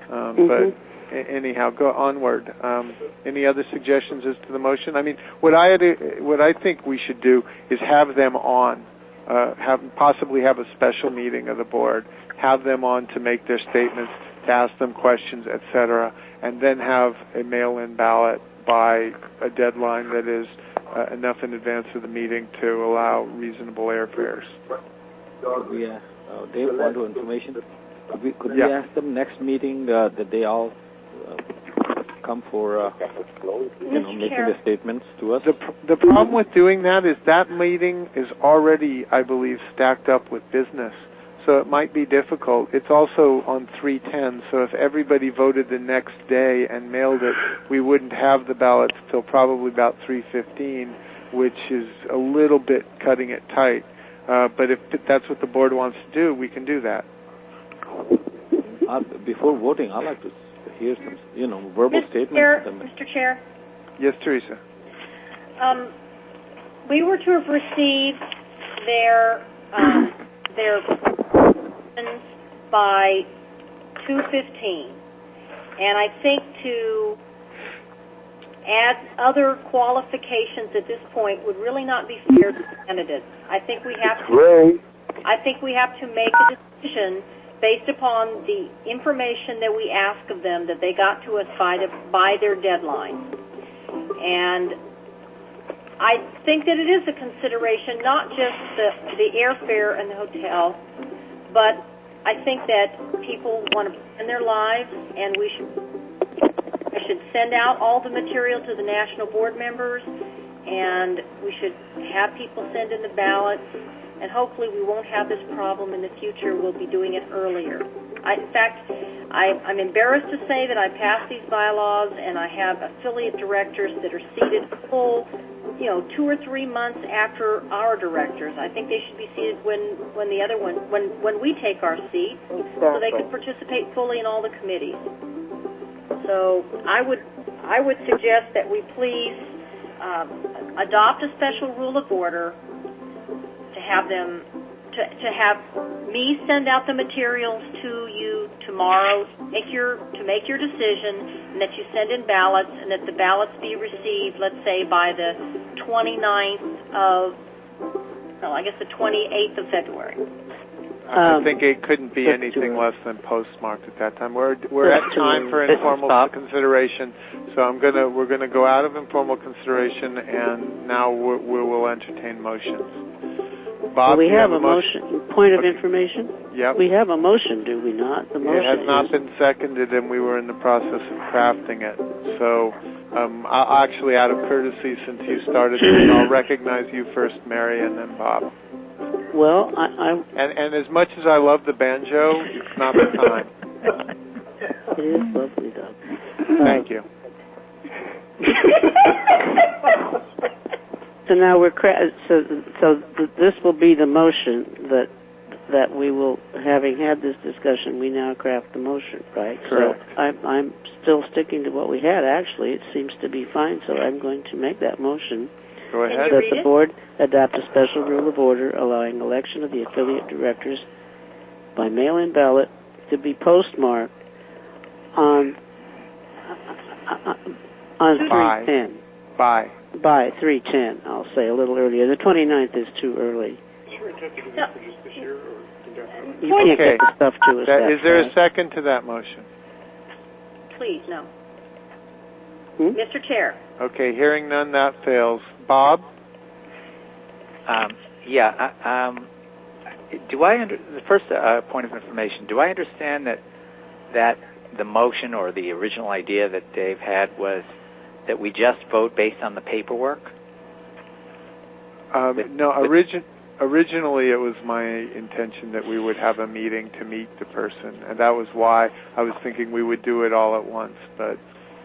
Um, mm-hmm. But a- anyhow, go onward. Um, any other suggestions as to the motion? I mean, what I had, what I think we should do is have them on, uh, have possibly have a special meeting of the board, have them on to make their statements, to ask them questions, et cetera, and then have a mail-in ballot by a deadline that is uh, enough in advance of the meeting to allow reasonable airfares. Could we ask, uh, Dave, want to information? Could we, could yeah. we ask them next meeting uh, that they all uh, come for, uh, you know, making the statements to us? The, pr- the problem with doing that is that meeting is already, I believe, stacked up with business. So it might be difficult. It's also on three ten, so if everybody voted the next day and mailed it, we wouldn't have the ballots till probably about three fifteen, which is a little bit cutting it tight. Uh, but if that's what the board wants to do, we can do that. Uh, before voting, I'd like to hear some, you know, verbal Mister statements. Chair, from them. Mister Chair, Yes, Teresa. um, we were to have received their um, their questions by two fifteen, and I think to add other qualifications at this point would really not be fair to candidates. I think we have to. I think we have to make a decision based upon the information that we ask of them that they got to us by the, by their deadline. And I think that it is a consideration, not just the, the airfare and the hotel, but I think that people want to plan their lives, and we should, we should send out all the material to the national board members, and we should have people send in the ballots, and hopefully we won't have this problem in the future. We'll be doing it earlier. I, in fact, I, I'm embarrassed to say that I passed these bylaws, and I have affiliate directors that are seated full, you know, two or three months after our directors. I think they should be seated when, when the other one, when, when we take our seat, exactly. So they can participate fully in all the committees. So I would, I would suggest that we please um, adopt a special rule of order to have them, to, to have me send out the materials to you tomorrow, make your, to make your decision, and that you send in ballots, and that the ballots be received, let's say, by the twenty-ninth of, no, I guess the twenty-eighth of February. I Um, think it couldn't be anything less than postmarked at that time. We're we're at time for informal consideration, so I'm gonna we're gonna go out of informal consideration, and now we're, we will entertain motions. Bob, we have, have a motion. motion. Point of okay. information? Yep. We have a motion, do we not? The motion it has not is... been seconded, and we were in the process of crafting it. So, um, I'll actually, out of courtesy, since you started this, I'll recognize you first, Mary, and then Bob. Well, I... I and, and as much as I love the banjo, it's not the time. It is lovely, Doug. Thank you. So now we're cra- so so th- this will be the motion that that we will, having had this discussion, we now craft the motion, right? Correct. So I'm I'm still sticking to what we had. Actually, it seems to be fine. So I'm going to make that motion. Go ahead. That the board adopt a special rule of order allowing election of the affiliate directors by mail-in ballot to be postmarked on uh, on three ten. By. By three ten, I'll say a little earlier. The twenty-ninth is too early. Sure, intent to do this for just this year or indefinitely? You can't okay. get the stuff to us. That, that is there fast. a second to that motion? Please, no. Hmm? Mister Chair. Okay, hearing none, that fails. Bob? Um, yeah. Uh, um, do I under the first uh, point of information? Do I understand that that the motion or the original idea that Dave had was that we just vote based on the paperwork? Um, With, no, with origin, originally it was my intention that we would have a meeting to meet the person, and that was why I was thinking we would do it all at once, but...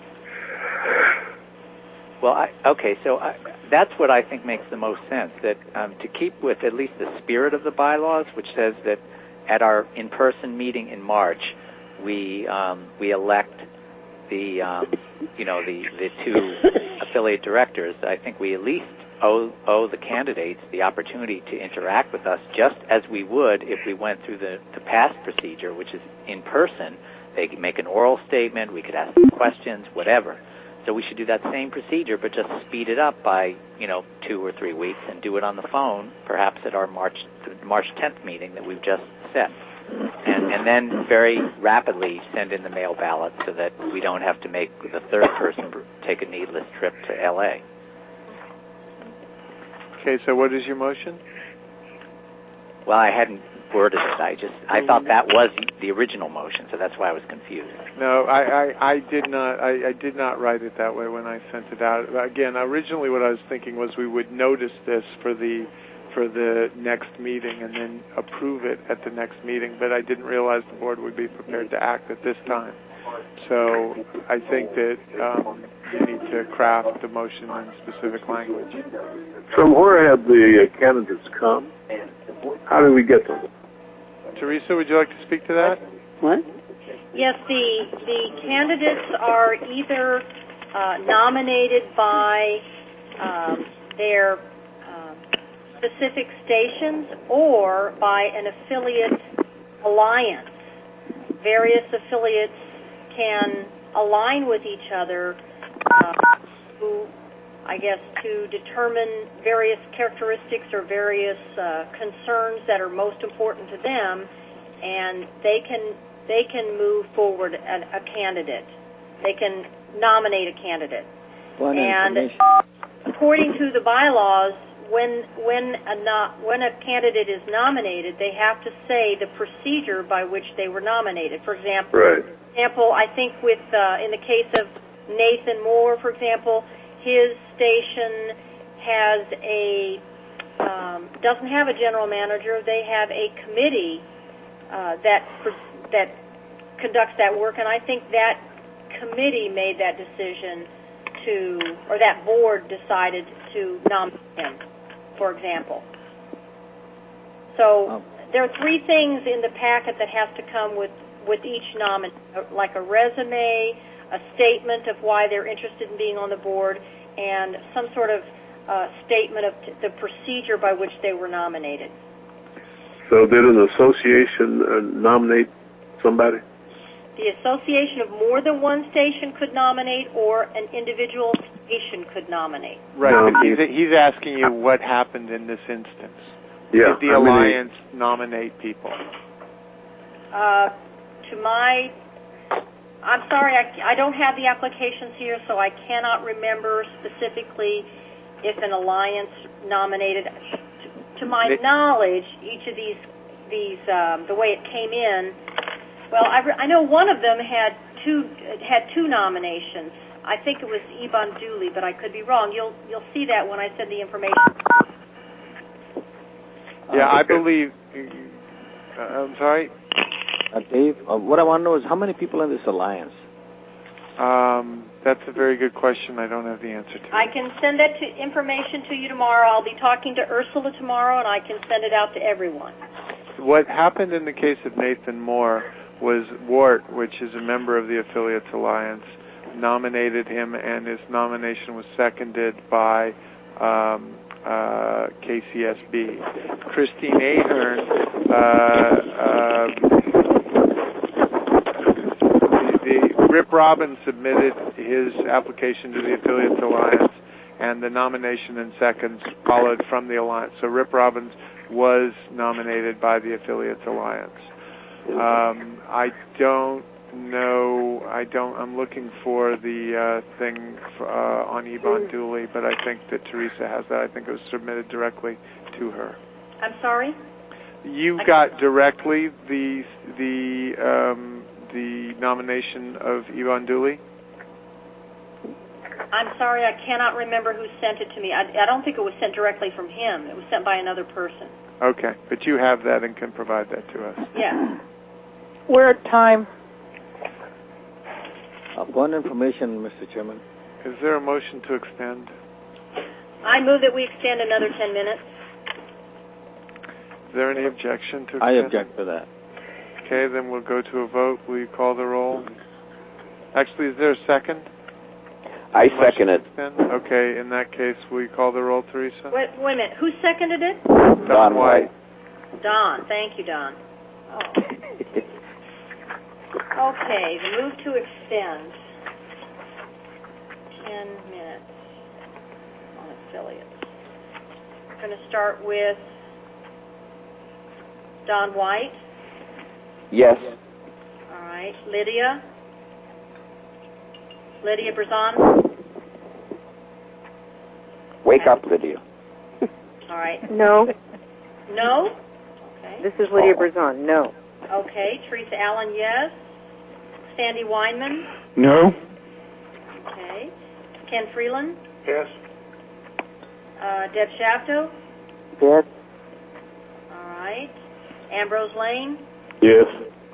Well, I, okay, so I, that's what I think makes the most sense, that um, to keep with at least the spirit of the bylaws, which says that at our in-person meeting in March, we um, we elect the um, you know the, the two affiliate directors. I think we at least owe, owe the candidates the opportunity to interact with us, just as we would if we went through the, the past procedure, which is in person, They can make an oral statement. We could ask them questions, whatever. So we should do that same procedure, but just speed it up by, you know, two or three weeks and do it on the phone, perhaps at our March March tenth meeting that we've just set. And, and then very rapidly send in the mail ballot so that we don't have to make the third person take a needless trip to L A. Okay, so what is your motion? Well, I hadn't worded it. I just I thought that was the original motion, so that's why I was confused. No, I, I, I did not. I, I did not write it that way when I sent it out. Again, originally, what I was thinking was we would notice this for the for the next meeting and then approve it at the next meeting. But I didn't realize the board would be prepared to act at this time. So I think that um, you need to craft the motion in specific language. From where have the uh, candidates come? How do we get them? Teresa, would you like to speak to that? What? Yes, the the candidates are either uh, nominated by um, their um, specific stations or by an affiliate alliance. Various affiliates can align with each other uh, to, I guess, to determine various characteristics or various uh, concerns that are most important to them, and they can they can move forward a, a candidate. They can nominate a candidate. One and according to the bylaws, when when a no, when a candidate is nominated, they have to say the procedure by which they were nominated. For example, right. for example, I think with uh, in the case of Nathan Moore, for example, his station has a um, doesn't have a general manager. They have a committee uh, that that conducts that work, and I think that committee made that decision to, or that board decided to nominate him, for example. So there are three things in the packet that has to come with with each nominee, like a resume, a statement of why they're interested in being on the board, and some sort of uh, statement of t- the procedure by which they were nominated. So did an association uh, nominate somebody? The association of more than one station could nominate, or an individual station could nominate. Right, but he's, he's asking you what happened in this instance. Yeah, Did the I mean, alliance nominate people? Uh, to my... I'm sorry, I, I don't have the applications here, so I cannot remember specifically if an alliance nominated. To, to my it, knowledge, each of these, these um, the way it came in, well, I, re- I know one of them had two had two nominations. I think it was Iban Dooley, but I could be wrong. You'll you'll see that when I send the information. Yeah, I believe. Uh, I'm sorry. Uh, Dave, uh, what I want to know is how many people in this alliance? Um, that's a very good question. I don't have the answer to. I can send that to information to you tomorrow. I'll be talking to Ursula tomorrow, and I can send it out to everyone. What happened in the case of Nathan Moore was Wart, which is a member of the Affiliates Alliance, nominated him, and his nomination was seconded by um, uh, K C S B. Christine Ahern, uh, uh, the, the Rip Robbins submitted his application to the Affiliates Alliance, and the nomination and seconds followed from the alliance. So Rip Robbins was nominated by the Affiliates Alliance. Um, I don't know. I don't. I'm looking for the uh, thing uh, on Iban Dooley, but I think that Teresa has that. I think it was submitted directly to her. I'm sorry? You got directly the the um, the nomination of Iban Dooley? I'm sorry, I cannot remember who sent it to me. I, I don't think it was sent directly from him. It was sent by another person. Okay, but you have that and can provide that to us. Yeah. We're at time. Uh, one information, Mister Chairman. Is there a motion to extend? I move that we extend another ten minutes. Is there any objection to extend? I object to that. Okay, then we'll go to a vote. Will you call the roll? Actually, is there a second? I second it. Okay, in that case, will you call the roll, Teresa? Wait, wait a minute. Who seconded it? Don, Don White. Don. Thank you, Don. Oh. Okay, the move to extend. Ten minutes on affiliates. We're going to start with Don White. Yes. All right. Lydia. Lydia Berzon. Wake up, Lydia. All right. No. No? Okay. This is Lydia Berzon. No. Okay. Teresa Allen, yes. Sandy Weinman. No. Okay. Ken Freeland. Yes. Uh, Deb Shafto. Yes. All right. Ambrose Lane. Yes.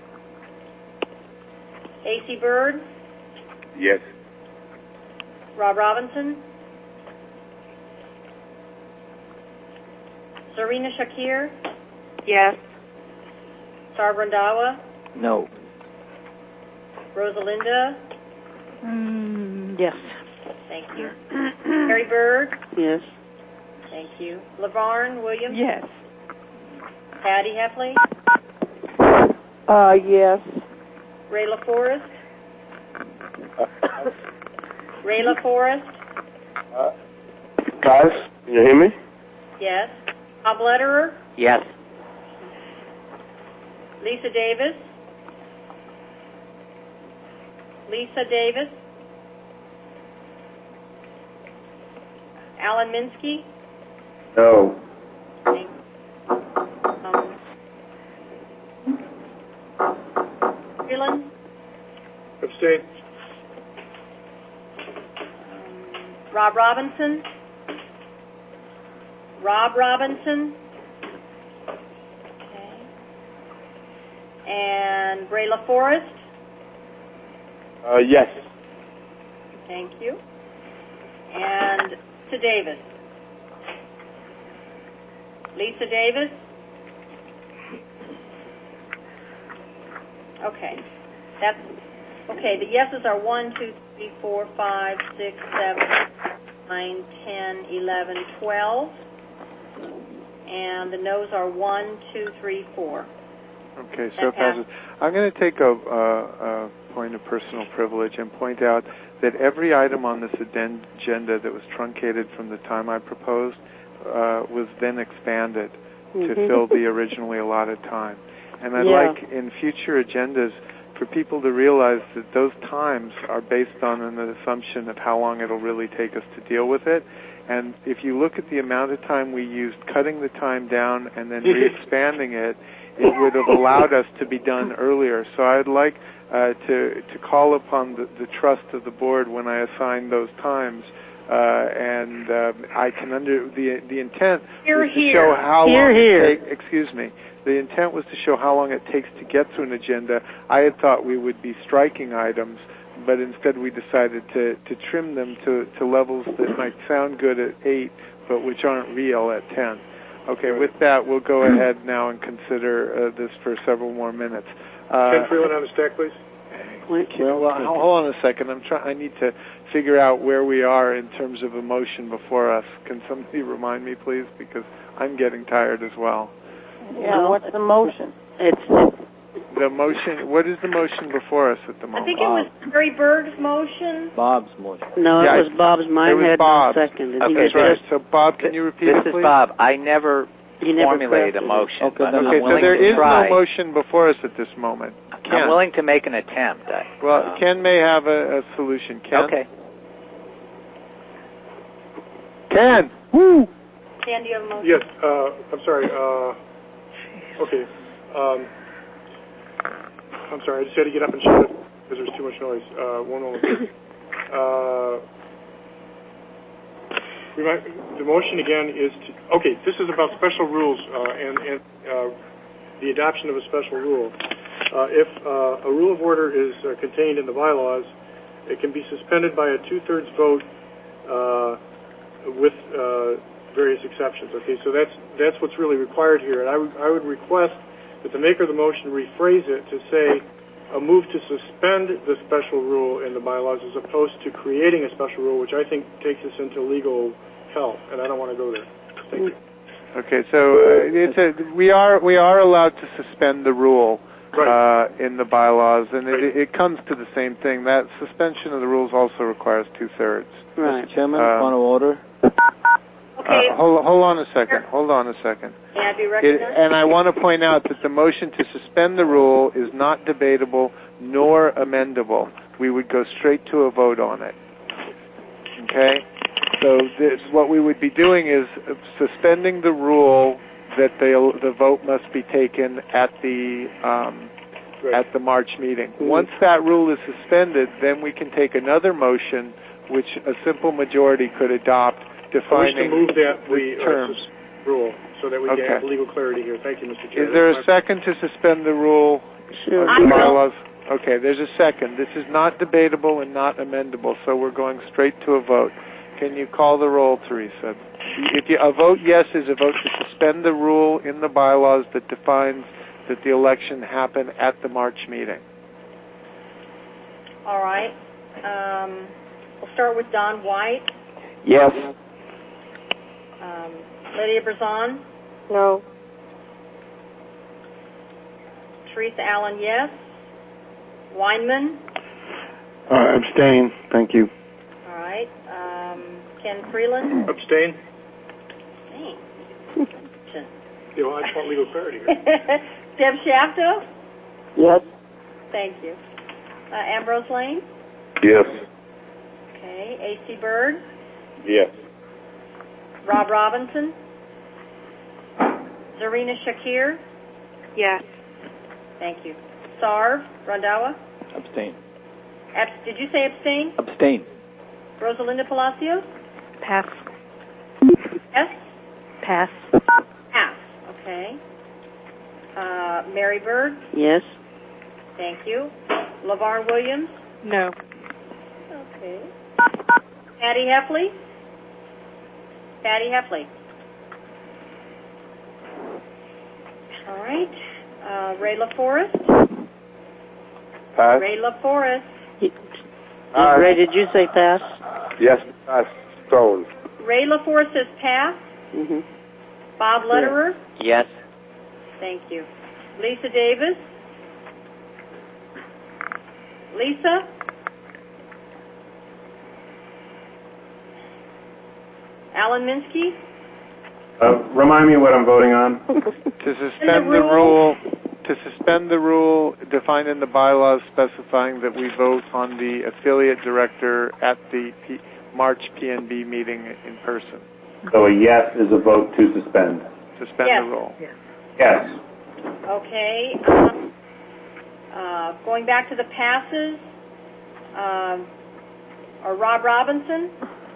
A C Bird. Yes. Rob Robinson. Zarina Shakir. Yes. Sar Brandawa. No. Rosalinda. Mm, yes. Thank you. Mary Bird. Yes. Thank you. LaVarn Williams. Yes. Patty Heffley. Uh, yes. Ray LaForest. Ray LaForest. Uh, guys, can you hear me? Yes. Bob Lederer. Yes. Lisa Davis. Lisa Davis. Alan Minsky. No. Um, Freeland. Abstain. Um, Rob Robinson. Rob Robinson. Okay. And Ray LaForest. Uh, yes. Thank you. And Lisa Davis. Lisa Davis. Okay. That's okay. The yeses are one, two, three, four, five, six, seven, nine, ten, eleven, twelve. And the noes are one, two, three, four. Okay, so it passes. I'm going to take a, a, a point of personal privilege and point out that every item on this agenda that was truncated from the time I proposed uh, was then expanded Mm-hmm. to fill the originally allotted time. And I'd Yeah. like in future agendas for people to realize that those times are based on an assumption of how long it'll really take us to deal with it. And if you look at the amount of time we used cutting the time down and then re-expanding it, it would have allowed us to be done earlier. So I'd like uh, to to call upon the, the trust of the board when I assign those times. Uh, and uh, I can under the the intent Here, was to here. show how Here, long here. it take, excuse me. The intent was to show how long it takes to get to an agenda. I had thought we would be striking items, but instead we decided to, to trim them to, to levels that might sound good at eight, but which aren't real at ten. Okay, with that, we'll go ahead now and consider uh, this for several more minutes. Uh, Ken Freeland on the stack, please. well, well, hold on a second. I'm trying. I need to figure out where we are in terms of a motion before us. Can somebody remind me, please? Because I'm getting tired as well. Yeah, what's the motion? It's The motion. What is the motion before us at the moment? I think it was Mary Bird's motion. Bob's motion. no, Yeah, it was Bob's. Mine it was had Bob. no second. and he Okay, was That's right. just- So, Bob, can you repeat This it, is please? Bob. I never he never formulated a crafted it. motion, Okay, but then Okay, I'm so willing there to is try. no motion before us at this moment. Ken. I'm willing to make an attempt. I, Well, uh, Ken may have a, a solution. Ken? Okay. Ken! Woo! Ken, do you have a motion? Yes. Uh, I'm sorry. Uh, okay. Um, I'm sorry. I just had to get up and shut it because there's too much noise. Uh, one moment. Uh, remind, the motion again is to. Okay. This is about special rules uh, and, and uh, the adoption of a special rule. Uh, if uh, a rule of order is uh, contained in the bylaws, it can be suspended by a two-thirds vote uh, with uh, various exceptions. Okay, so that's that's what's really required here. And I would I would request that the maker of the motion rephrase it to say a move to suspend the special rule in the bylaws as opposed to creating a special rule, which I think takes us into legal hell, and I don't want to go there. Thank you. Okay, so uh, it's a, we are we are allowed to suspend the rule uh, in the bylaws, and it, it comes to the same thing. That suspension of the rules also requires two-thirds. Right. Mister Chairman, Um, point of order. Okay. Uh, hold, hold on a second. Hold on a second. May I be It, recognized? and I want to point out that the motion to suspend the rule is not debatable nor amendable. We would go straight to a vote on it. Okay? So this, what we would be doing is suspending the rule that the, the vote must be taken at the um, at the March meeting. Mm-hmm. Once that rule is suspended, then we can take another motion, which a simple majority could adopt, defining I wish to move that the we, uh, terms. sus- rule so that we Okay. can have legal clarity here. Thank you, Mister Chair. Is there a second to suspend the rule? Sure. Of the bylaws? Okay, there's a second. This is not debatable and not amendable, so we're going straight to a vote. Can you call the roll, Teresa? If you, a vote yes is a vote to suspend the rule in the bylaws that defines that the election happen at the March meeting. All right. Um, we'll start with Don White. Yes. Um, Lydia Berzon. No. Teresa Allen, yes. Weinman. Uh, abstain. Thank you. All right. Um, Ken Freeland. Abstain. Dang. You know, I just want legal clarity here. Deb Shafto. Yes. Thank you. Uh, Ambrose Lane. Yes. Okay. A C Byrd. Yes. Rob Robinson. Zarina Shakir. Yes. Thank you. Sarv Randawa. Abstain. Abs- did you say abstain? Abstain. Rosalinda Palacios? Pass. Yes? Pass. Pass. Okay. Uh, Mary Bird? Yes. Thank you. LaVarn Williams? No. Okay. Patty Heffley? Patty Heffley. All right. Uh, Ray LaForest? Pass. Ray LaForest. Aye. Ray, did you say pass? Yes, pass. Stone. Ray LaForest says pass. Mm-hmm. Bob Lederer? Yes. Thank you. Lisa Davis? Lisa? Alan Minsky? Uh, remind me what I'm voting on. To suspend the rule, to suspend the rule defined in the bylaws specifying that we vote on the affiliate director at the P- March P N B meeting in person. So a yes is a vote to suspend. Suspend Yes. the rule. Yes. Okay. Um, uh, going back to the passes, um, are Rob Robinson,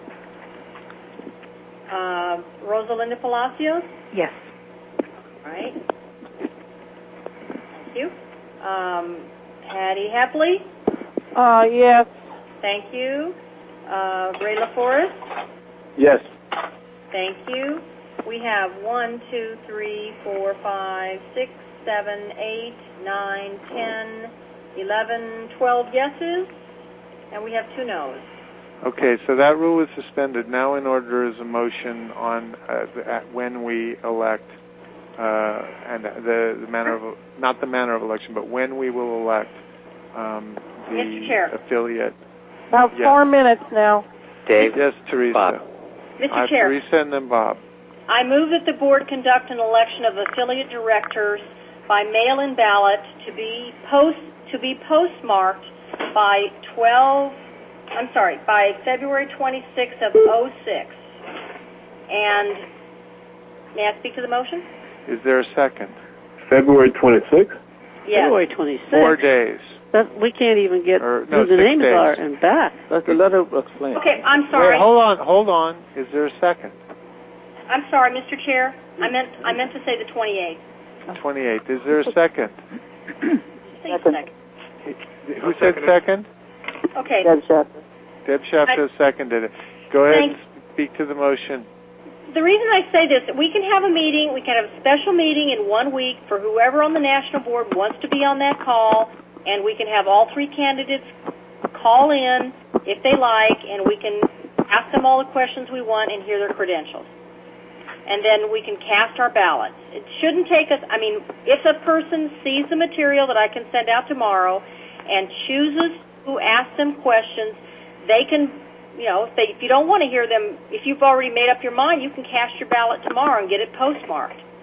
uh, Rosalinda Palacios. Yes. All right. Thank you. Um, Patty Heffley. Uh, yes. Thank you. Uh, Ray LaForest. Yes. Thank you. We have one, two, three, four, five, six, seven, eight, nine, ten, eleven, twelve yeses, and we have two noes. Okay, so that rule is suspended. Now in order is a motion on uh, the, at when we elect, uh, and the, the manner of, not the manner of election, but when we will elect um, the Mister Chair. affiliate. About Yes. four minutes now. Dave? Yes, Teresa. Bob. Mister Uh, Chair. Teresa and then Bob. I move that the board conduct an election of affiliate directors by mail-in ballot to be post to be postmarked by twelve. I'm sorry, by February twenty-sixth of oh six. And may I speak to the motion? Is there a second? February twenty-sixth? Yes. February twenty-sixth. Four days. That, we can't even get Or, no, who the six names days. are and back. That's the letter explain. Okay, I'm sorry. Wait, hold on, hold on. Is there a second? I'm sorry, Mister Chair. I meant I meant to say the twenty-eighth. twenty-eighth. Is there a second? Say second. Who said second? Okay. Deb Shafter. Deb Shafter seconded it. Go ahead Thanks. and speak to the motion. The reason I say this, we can have a meeting, we can have a special meeting in one week for whoever on the national board wants to be on that call, and we can have all three candidates call in if they like, and we can ask them all the questions we want and hear their credentials. and then we can cast our ballots. It shouldn't take us, I mean, if a person sees the material that I can send out tomorrow and chooses to ask them questions, they can, you know, if, they, if you don't want to hear them, if you've already made up your mind, you can cast your ballot tomorrow and get it postmarked.